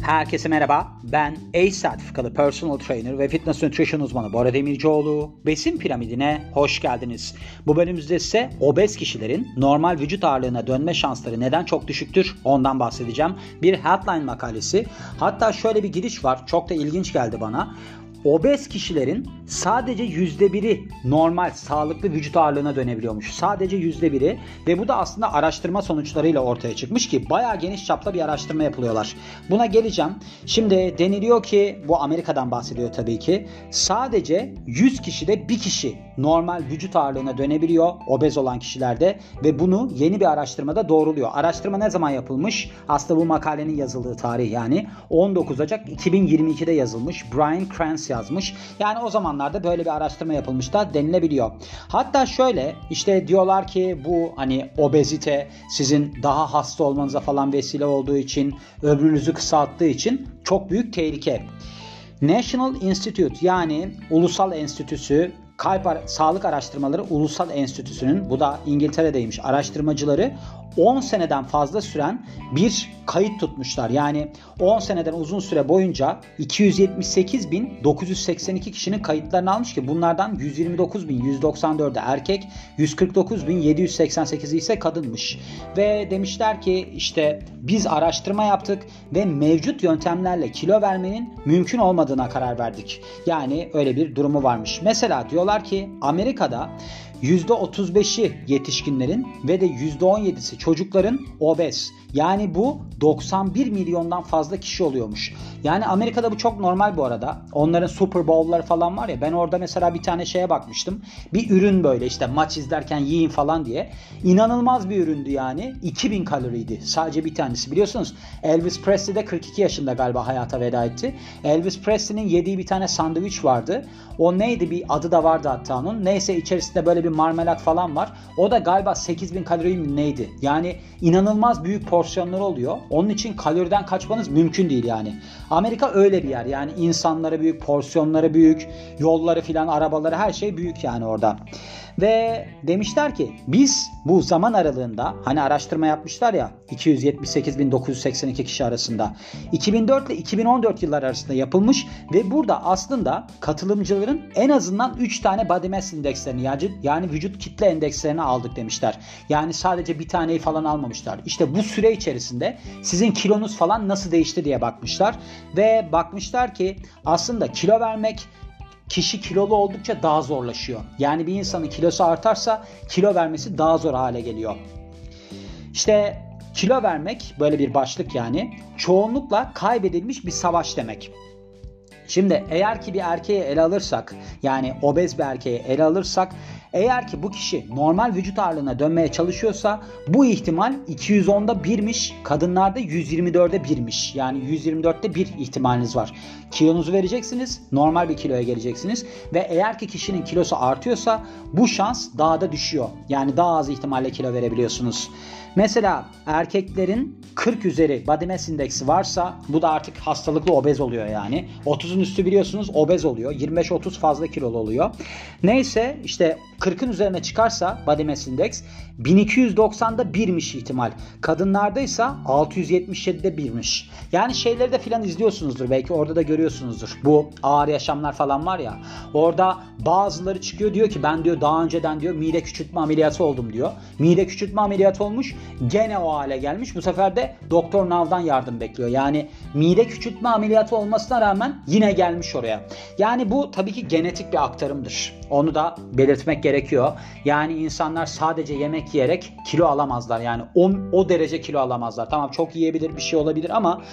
Herkese merhaba. Ben ACE sertifikalı personal trainer ve fitness nutrition uzmanı Bora Demircioğlu. Besin piramidine hoş geldiniz. Bu bölümümüzde ise obez kişilerin normal vücut ağırlığına dönme şansları neden çok düşüktür ondan bahsedeceğim. Bir headline makalesi. Hatta şöyle bir giriş var. Çok da ilginç geldi bana. Obez kişilerin sadece %1'i normal, sağlıklı vücut ağırlığına dönebiliyormuş. Sadece %1'i ve bu da aslında araştırma sonuçlarıyla ortaya çıkmış ki bayağı geniş çapta bir araştırma yapılıyorlar. Buna geleceğim. Şimdi deniliyor ki, bu Amerika'dan bahsediyor tabii ki, sadece 100 kişide bir kişi normal vücut ağırlığına dönebiliyor obez olan kişilerde ve bunu yeni bir araştırmada doğruluyor. Araştırma ne zaman yapılmış? Aslında bu makalenin yazıldığı tarih yani 19 Ocak 2022'de yazılmış. Brian Kranz yazmış. Yani o zamanlarda böyle bir araştırma yapılmış da denilebiliyor. Hatta şöyle işte diyorlar ki bu hani obezite sizin daha hasta olmanıza falan vesile olduğu için, ömrünüzü kısalttığı için çok büyük tehlike. National Institute yani Ulusal Enstitüsü, Sağlık Araştırmaları Ulusal Enstitüsü'nün, bu da İngiltere'deymiş, araştırmacıları 10 seneden fazla süren bir kayıt tutmuşlar. Yani 10 seneden uzun süre boyunca 278.982 kişinin kayıtlarını almış ki bunlardan 129.194'ü erkek, 149.788'i ise kadınmış. Ve demişler ki işte biz araştırma yaptık ve mevcut yöntemlerle kilo vermenin mümkün olmadığına karar verdik. Yani öyle bir durumu varmış. Mesela diyorlar ki Amerika'da %35'i yetişkinlerin ve de %17'si çocukların obez. Yani bu 91 milyondan fazla kişi oluyormuş. Yani Amerika'da bu çok normal bu arada. Onların Super Bowl'ları falan var ya, ben orada mesela bir tane şeye bakmıştım. Bir ürün böyle işte maç izlerken yiyin falan diye. İnanılmaz bir üründü yani. 2000 kaloriydi sadece bir tanesi. Biliyorsunuz Elvis Presley de 42 yaşında galiba hayata veda etti. Elvis Presley'nin yediği bir tane sandviç vardı. O neydi, bir adı da vardı hatta onun. Neyse içerisinde böyle bir marmelat falan var. O da galiba 8000 kalori mi neydi? Yani inanılmaz büyük porsiyonları oluyor. Onun için kaloriden kaçmanız mümkün değil yani. Amerika öyle bir yer. Yani insanları büyük, porsiyonları büyük, yolları filan, arabaları, her şey büyük yani orada. Ve demişler ki biz bu zaman aralığında, hani araştırma yapmışlar ya 278.982 kişi arasında, 2004 ile 2014 yılları arasında yapılmış ve burada aslında katılımcıların en azından 3 tane body mass indekslerini yani vücut kitle endekslerini aldık demişler. Yani sadece bir taneyi falan almamışlar. İşte bu süre içerisinde sizin kilonuz falan nasıl değişti diye bakmışlar ve bakmışlar ki aslında kilo vermek, kişi kilolu oldukça daha zorlaşıyor. Yani bir insanın kilosu artarsa kilo vermesi daha zor hale geliyor. İşte kilo vermek böyle bir başlık yani. Çoğunlukla kaybedilmiş bir savaş demek. Şimdi eğer ki bir erkeği ele alırsak, yani obez bir erkeği ele alırsak, eğer ki bu kişi normal vücut ağırlığına dönmeye çalışıyorsa bu ihtimal 210'da 1'miş, kadınlarda 124'de 1'miş. Yani 124'te 1 ihtimaliniz var. Kilonuzu vereceksiniz, normal bir kiloya geleceksiniz ve eğer ki kişinin kilosu artıyorsa bu şans daha da düşüyor. Yani daha az ihtimalle kilo verebiliyorsunuz. Mesela erkeklerin 40 üzeri body mass indeksi varsa bu da artık hastalıklı obez oluyor yani. 30'un üstü biliyorsunuz obez oluyor. 25-30 fazla kilolu oluyor. Neyse işte 40'ın üzerine çıkarsa body mass index 1290'da 1'miş ihtimal. Kadınlarda ise 677'de 1'miş. Yani şeyleri de filan izliyorsunuzdur. Belki orada da görüyorsunuzdur. Bu ağır yaşamlar falan var ya. Orada bazıları çıkıyor diyor ki ben diyor daha önceden diyor mide küçültme ameliyatı oldum diyor. Mide küçültme ameliyatı olmuş. Gene o hale gelmiş. Bu sefer de Doktor Nav'dan yardım bekliyor. Yani mide küçültme ameliyatı olmasına rağmen yine gelmiş oraya. Yani bu tabii ki genetik bir aktarımdır. Onu da belirtmek gerekiyor. Yani insanlar sadece yemek yiyerek kilo alamazlar. Yani o derece kilo alamazlar. Tamam, çok yiyebilir, bir şey olabilir ama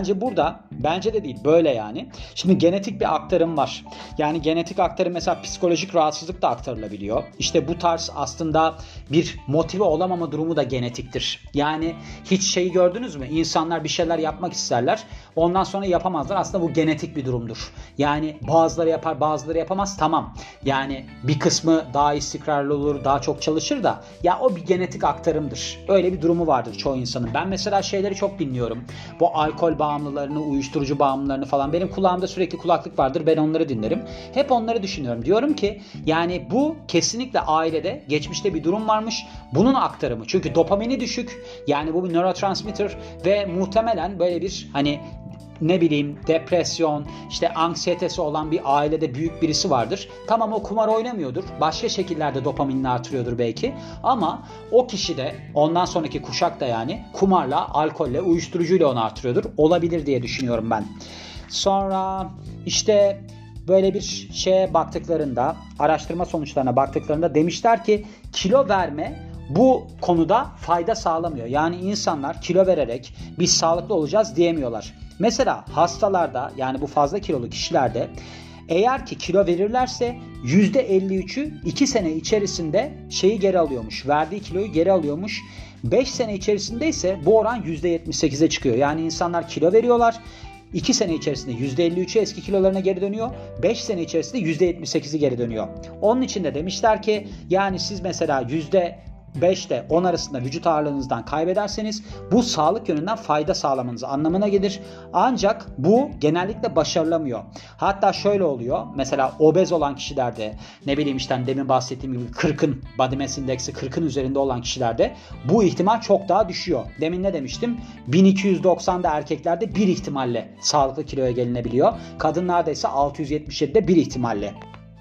bence de değil böyle yani. Şimdi genetik bir aktarım var. Yani genetik aktarım mesela psikolojik rahatsızlık da aktarılabiliyor. İşte bu tarz aslında bir motive olamama durumu da genetiktir. Yani hiç şeyi gördünüz mü? İnsanlar bir şeyler yapmak isterler. Ondan sonra yapamazlar. Aslında bu genetik bir durumdur. Yani bazıları yapar, bazıları yapamaz. Tamam. Yani bir kısmı daha istikrarlı olur, daha çok çalışır da ya o bir genetik aktarımdır. Öyle bir durumu vardır çoğu insanın. Ben mesela şeyleri çok dinliyorum. Bu alkol bağımlılarını, uyuşturucu bağımlılarını falan. Benim kulağımda sürekli kulaklık vardır. Ben onları dinlerim. Hep onları düşünüyorum. Diyorum ki yani bu kesinlikle ailede, geçmişte bir durum varmış. Bunun aktarımı. Çünkü dopamini düşük. Yani bu bir nörotransmitter ve muhtemelen böyle bir hani ne bileyim depresyon, işte anksiyetesi olan bir ailede büyük birisi vardır. Tamam, o kumar oynamıyordur. Başka şekillerde dopaminini artırıyordur belki. Ama o kişi de, ondan sonraki kuşak da yani kumarla, alkolle, uyuşturucuyla onu artırıyordur. Olabilir diye düşünüyorum ben. Sonra işte böyle bir şeye baktıklarında, araştırma sonuçlarına baktıklarında demişler ki kilo verme bu konuda fayda sağlamıyor. Yani insanlar kilo vererek biz sağlıklı olacağız diyemiyorlar. Mesela hastalarda, yani bu fazla kilolu kişilerde eğer ki kilo verirlerse %53'ü 2 sene içerisinde şeyi geri alıyormuş. Verdiği kiloyu geri alıyormuş. 5 sene içerisinde ise bu oran %78'e çıkıyor. Yani insanlar kilo veriyorlar. 2 sene içerisinde %53'ü eski kilolarına geri dönüyor. 5 sene içerisinde %78'i geri dönüyor. Onun için de demişler ki yani siz mesela %5 ile 10 arasında vücut ağırlığınızdan kaybederseniz bu sağlık yönünden fayda sağlamanız anlamına gelir. Ancak bu genellikle başarılamıyor. Hatta şöyle oluyor. Mesela obez olan kişilerde, ne bileyim işte demin bahsettiğim gibi 40'ın body mass indeksi 40'ın üzerinde olan kişilerde bu ihtimal çok daha düşüyor. Demin ne demiştim? 1290'da erkeklerde bir ihtimalle sağlıklı kiloya gelinebiliyor. Kadınlarda ise 677'de bir ihtimalle.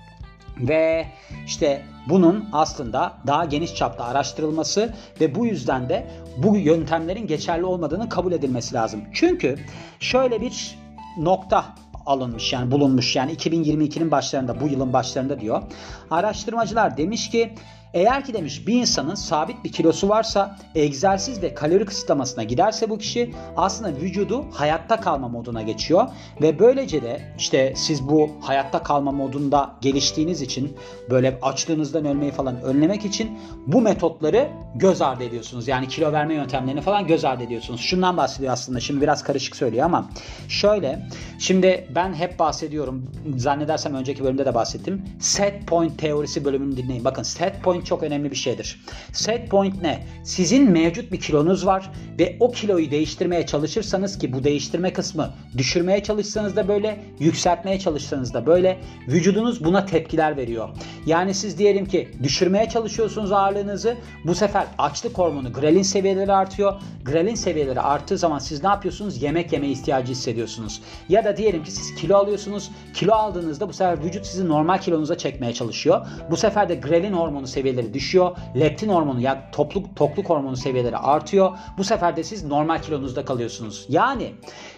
Ve işte bunun aslında daha geniş çapta araştırılması ve bu yüzden de bu yöntemlerin geçerli olmadığını kabul edilmesi lazım. Çünkü şöyle bir nokta alınmış, yani bulunmuş, yani 2022'nin başlarında, bu yılın başlarında diyor. Araştırmacılar demiş ki eğer ki demiş bir insanın sabit bir kilosu varsa, egzersiz ve kalori kısıtlamasına giderse bu kişi aslında vücudu hayatta kalma moduna geçiyor ve böylece de işte siz bu hayatta kalma modunda geliştiğiniz için, böyle açlığınızdan ölmeyi falan önlemek için bu metotları göz ardı ediyorsunuz. Yani kilo verme yöntemlerini falan göz ardı ediyorsunuz. Şundan bahsediyor aslında, şimdi biraz karışık söylüyor ama şöyle, şimdi ben hep bahsediyorum, zannedersem önceki bölümde de bahsettim. Set point teorisi bölümünü dinleyin. Bakın, set point çok önemli bir şeydir. Set point ne? Sizin mevcut bir kilonuz var ve o kiloyu değiştirmeye çalışırsanız, ki bu değiştirme kısmı düşürmeye çalışsanız da böyle, yükseltmeye çalışsanız da böyle, vücudunuz buna tepkiler veriyor. Yani siz diyelim ki düşürmeye çalışıyorsunuz ağırlığınızı, bu sefer açlık hormonu, grelin seviyeleri artıyor. Grelin seviyeleri arttığı zaman siz ne yapıyorsunuz? Yemek yeme ihtiyacı hissediyorsunuz. Ya da diyelim ki siz kilo alıyorsunuz. Kilo aldığınızda bu sefer vücut sizi normal kilonuza çekmeye çalışıyor. Bu sefer de grelin hormonu seviyeleri düşüyor. Leptin hormonu, yani tokluk hormonu seviyeleri artıyor. Bu sefer de siz normal kilonuzda kalıyorsunuz. Yani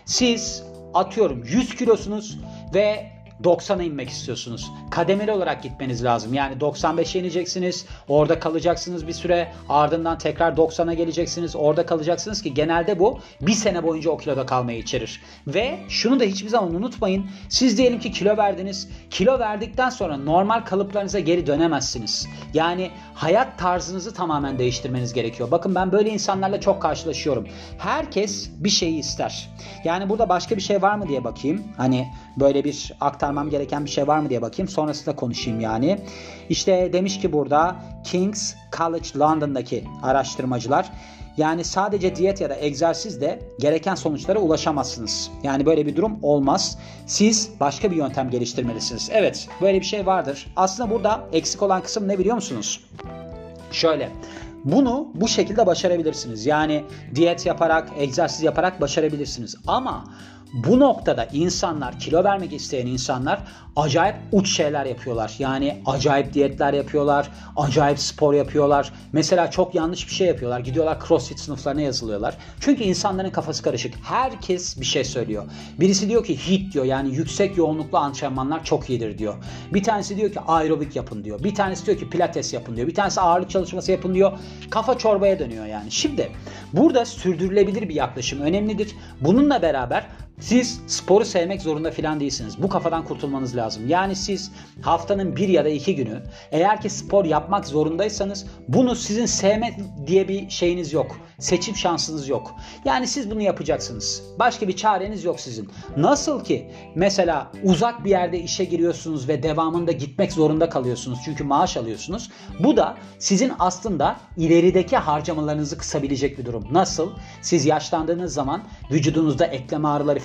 siz atıyorum 100 kilosunuz ve 90'a inmek istiyorsunuz. Kademeli olarak gitmeniz lazım. Yani 95'e ineceksiniz. Orada kalacaksınız bir süre. Ardından tekrar 90'a geleceksiniz. Orada kalacaksınız ki genelde bu bir sene boyunca o kiloda kalmayı içerir. Ve şunu da hiçbir zaman unutmayın. Siz diyelim ki kilo verdiniz. Kilo verdikten sonra normal kalıplarınıza geri dönemezsiniz. Yani hayat tarzınızı tamamen değiştirmeniz gerekiyor. Bakın, ben böyle insanlarla çok karşılaşıyorum. Herkes bir şeyi ister. Yani burada başka bir şey var mı diye bakayım. Hani böyle bir aktarmam gereken bir şey var mı diye bakayım. Sonrasında konuşayım yani. İşte demiş ki burada King's College London'daki araştırmacılar, yani sadece diyet ya da egzersizle gereken sonuçlara ulaşamazsınız. Yani böyle bir durum olmaz. Siz başka bir yöntem geliştirmelisiniz. Evet, böyle bir şey vardır. Aslında burada eksik olan kısım ne biliyor musunuz? Şöyle, bunu bu şekilde başarabilirsiniz. Yani diyet yaparak, egzersiz yaparak başarabilirsiniz. Ama bu noktada insanlar, kilo vermek isteyen insanlar acayip uç şeyler yapıyorlar. Yani acayip diyetler yapıyorlar, acayip spor yapıyorlar. Mesela çok yanlış bir şey yapıyorlar. Gidiyorlar CrossFit sınıflarına yazılıyorlar. Çünkü insanların kafası karışık. Herkes bir şey söylüyor. Birisi diyor ki HIIT diyor, yani yüksek yoğunluklu antrenmanlar çok iyidir diyor. Bir tanesi diyor ki aerobik yapın diyor. Bir tanesi diyor ki pilates yapın diyor. Bir tanesi ağırlık çalışması yapın diyor. Kafa çorbaya dönüyor yani. Şimdi burada sürdürülebilir bir yaklaşım önemlidir. Bununla beraber siz sporu sevmek zorunda falan değilsiniz. Bu kafadan kurtulmanız lazım. Yani siz haftanın 1 ya da 2 günü eğer ki spor yapmak zorundaysanız, bunu sizin sevme diye bir şeyiniz yok. Seçim şansınız yok. Yani siz bunu yapacaksınız. Başka bir çareniz yok sizin. Nasıl ki mesela uzak bir yerde işe giriyorsunuz ve devamında gitmek zorunda kalıyorsunuz çünkü maaş alıyorsunuz. Bu da sizin aslında ilerideki harcamalarınızı kısabilecek bir durum. Nasıl? Siz yaşlandığınız zaman vücudunuzda eklem ağrıları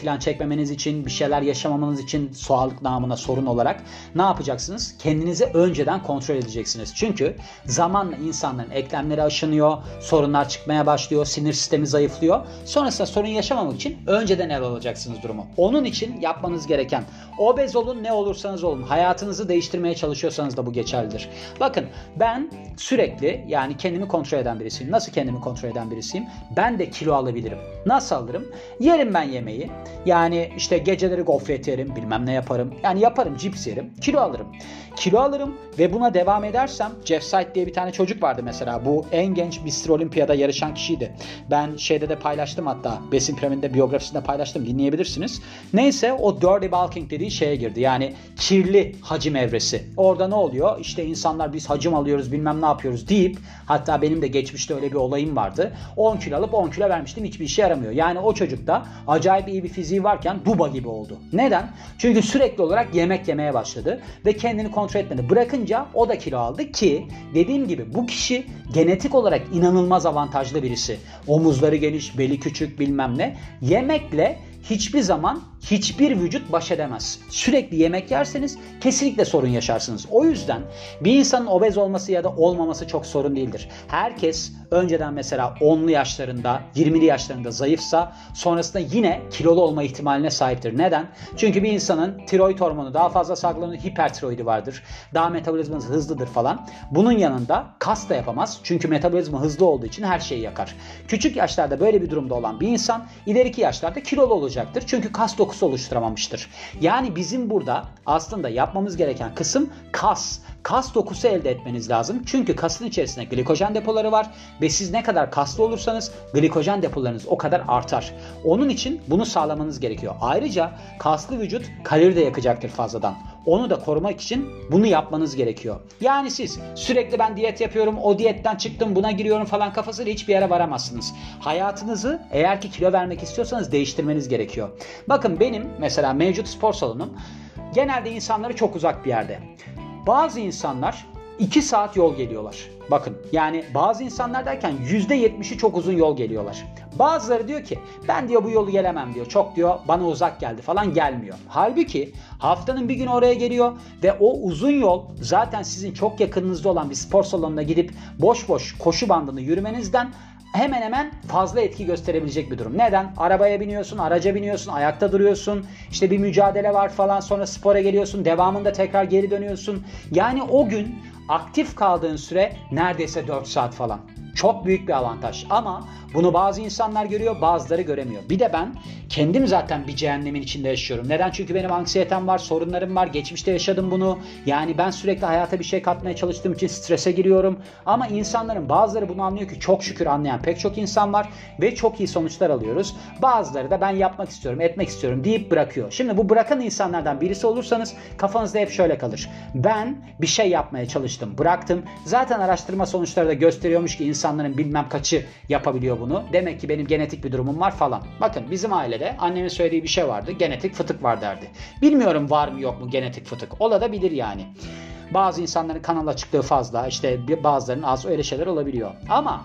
falan çekmemeniz için, bir şeyler yaşamamanız için sağlık namına sorun olarak ne yapacaksınız? Kendinizi önceden kontrol edeceksiniz. Çünkü zamanla insanların eklemleri aşınıyor, sorunlar çıkmaya başlıyor, sinir sistemi zayıflıyor. Sonrasında sorun yaşamamak için önceden ele alacaksınız durumu. Onun için yapmanız gereken, obez olun, ne olursanız olun, hayatınızı değiştirmeye çalışıyorsanız da bu geçerlidir. Bakın, ben sürekli, yani kendimi kontrol eden birisiyim. Nasıl kendimi kontrol eden birisiyim? Ben de kilo alabilirim. Nasıl alırım? Yerim ben yemeği. Yani işte geceleri gofret yerim, bilmem ne yaparım. Yani yaparım, cips yerim, kilo alırım. Kilo alırım ve buna devam edersem, Jeff Seid diye bir tane çocuk vardı mesela. Bu en genç Mr. Olympia'da yarışan kişiydi. Ben şeyde de paylaştım, hatta Besin Piramidi'de biyografisinde paylaştım, dinleyebilirsiniz. Neyse, o dirty bulking dediği şeye girdi. Yani kirli hacim evresi. Orada ne oluyor? İşte insanlar biz hacim alıyoruz, bilmem ne yapıyoruz deyip, hatta benim de geçmişte öyle bir olayım vardı. 10 kilo alıp 10 kilo vermiştim, hiçbir işe yaramıyor. Yani o çocuk da acayip iyi bir fiziği varken duba gibi oldu. Neden? Çünkü sürekli olarak yemek yemeye başladı ve kendini kontrol etmedi. Bırakınca o da kilo aldı ki, dediğim gibi bu kişi genetik olarak inanılmaz avantajlı birisi. Omuzları geniş, beli küçük, bilmem ne. Yemekle hiçbir zaman hiçbir vücut baş edemez. Sürekli yemek yerseniz kesinlikle sorun yaşarsınız. O yüzden bir insanın obez olması ya da olmaması çok sorun değildir. Herkes önceden mesela 10'lu yaşlarında, 20'li yaşlarında zayıfsa sonrasında yine kilolu olma ihtimaline sahiptir. Neden? Çünkü bir insanın tiroid hormonu daha fazla salgılanıyor, hipertiroidi vardır. Daha metabolizması hızlıdır falan. Bunun yanında kas da yapamaz. Çünkü metabolizma hızlı olduğu için her şeyi yakar. Küçük yaşlarda böyle bir durumda olan bir insan ileriki yaşlarda kilolu olacaktır. Çünkü kas dokusu oluşturamamıştır. Yani bizim burada aslında yapmamız gereken kısım kas. Kas dokusu elde etmeniz lazım. Çünkü kasın içerisinde glikojen depoları var ve siz ne kadar kaslı olursanız glikojen depolarınız o kadar artar. Onun için bunu sağlamanız gerekiyor. Ayrıca kaslı vücut kalori de yakacaktır fazladan. Onu da korumak için bunu yapmanız gerekiyor. Yani siz sürekli ben diyet yapıyorum, o diyetten çıktım, buna giriyorum falan kafasıyla hiçbir yere varamazsınız. Hayatınızı eğer ki kilo vermek istiyorsanız değiştirmeniz gerekiyor. Bakın, benim mesela mevcut spor salonum genelde insanları çok uzak bir yerde. Bazı insanlar 2 saat yol geliyorlar. Bakın, yani bazı insanlar derken %70'i çok uzun yol geliyorlar. Bazıları diyor ki ben diyor bu yolu gelemem diyor. Çok diyor bana uzak geldi falan, gelmiyor. Halbuki haftanın bir gün oraya geliyor ve o uzun yol zaten sizin çok yakınınızda olan bir spor salonuna gidip boş boş koşu bandını yürümenizden hemen hemen fazla etki gösterebilecek bir durum. Neden? Arabaya biniyorsun, araca biniyorsun, ayakta duruyorsun, işte bir mücadele var falan, sonra spora geliyorsun, devamında tekrar geri dönüyorsun. Yani o gün aktif kaldığın süre neredeyse 4 saat falan. Çok büyük bir avantaj ama bunu bazı insanlar görüyor, bazıları göremiyor. Bir de ben kendim zaten bir cehennemin içinde yaşıyorum. Neden? Çünkü benim anksiyetem var, sorunlarım var. Geçmişte yaşadım bunu. Yani ben sürekli hayata bir şey katmaya çalıştığım için strese giriyorum. Ama insanların bazıları bunu anlıyor ki, çok şükür anlayan pek çok insan var ve çok iyi sonuçlar alıyoruz. Bazıları da ben yapmak istiyorum, etmek istiyorum deyip bırakıyor. Şimdi bu bırakan insanlardan birisi olursanız kafanızda hep şöyle kalır: ben bir şey yapmaya çalıştım, bıraktım. Zaten araştırma sonuçları da gösteriyormuş ki insanların bilmem kaçı yapabiliyor bunu. Demek ki benim genetik bir durumum var falan. Bakın, bizim ailede annemin söylediği bir şey vardı. Genetik fıtık var derdi. Bilmiyorum var mı yok mu genetik fıtık. Olabilir yani. Bazı insanların kanal açıklığı fazla, işte bazılarının az, öyle şeyler olabiliyor. Ama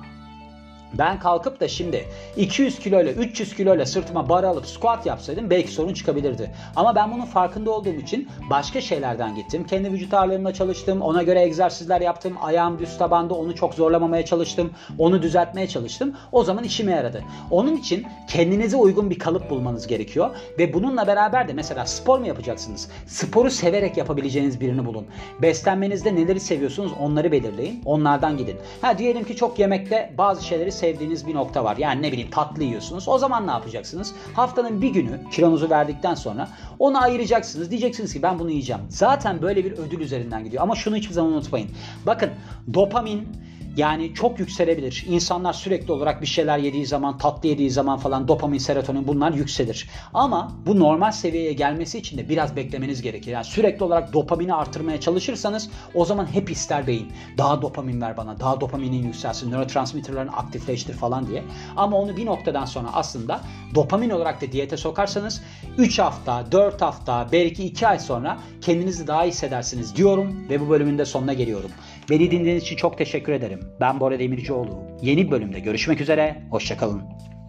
ben kalkıp da şimdi 200 kiloyla 300 kiloyla sırtıma bar alıp squat yapsaydım belki sorun çıkabilirdi. Ama ben bunun farkında olduğum için başka şeylerden gittim. Kendi vücut ağırlığımla çalıştım. Ona göre egzersizler yaptım. Ayağım düz tabanda, onu çok zorlamamaya çalıştım. Onu düzeltmeye çalıştım. O zaman işime yaradı. Onun için kendinize uygun bir kalıp bulmanız gerekiyor. Ve bununla beraber de mesela spor mu yapacaksınız? Sporu severek yapabileceğiniz birini bulun. Beslenmenizde neleri seviyorsunuz onları belirleyin. Onlardan gidin. Diyelim ki çok yemekte bazı şeyleri sevdiğiniz bir nokta var. Yani ne bileyim, tatlı yiyorsunuz. O zaman ne yapacaksınız? Haftanın bir günü kilonuzu verdikten sonra onu ayıracaksınız. Diyeceksiniz ki ben bunu yiyeceğim. Zaten böyle bir ödül üzerinden gidiyor. Ama şunu hiçbir zaman unutmayın. Bakın, dopamin yani çok yükselebilir. İnsanlar sürekli olarak bir şeyler yediği zaman, tatlı yediği zaman falan dopamin, serotonin, bunlar yükselir. Ama bu normal seviyeye gelmesi için de biraz beklemeniz gerekir. Yani sürekli olarak dopamini artırmaya çalışırsanız o zaman hep ister beyin. Daha dopamin ver bana, daha dopaminin yükselsin, nörotransmitterlerini aktifleştir falan diye. Ama onu bir noktadan sonra aslında dopamin olarak da diyete sokarsanız 3 hafta, 4 hafta, belki 2 ay sonra kendinizi daha iyi hissedersiniz diyorum ve bu bölümün de sonuna geliyorum. Beni dinlediğiniz için çok teşekkür ederim. Ben Bora Demircioğlu. Yeni bir bölümde görüşmek üzere. Hoşça kalın.